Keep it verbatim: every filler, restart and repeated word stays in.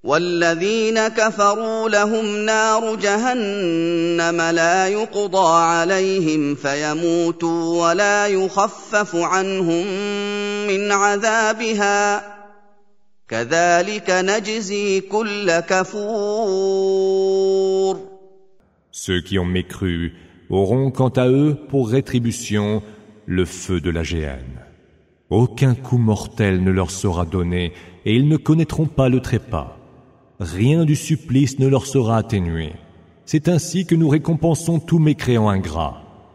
والذين كفروا لهم نار جهنم لا يقضى عليهم فيموتوا ولا يخفف عنهم من عذابها كذلك نجزي كل كفور. Ceux qui ont mécru auront quant à eux pour rétribution le feu de la géhenne. Aucun coup mortel ne leur sera donné et ils ne connaîtront pas le trépas. Rien du supplice ne leur sera atténué. C'est ainsi que nous récompensons tout mécréant ingrat.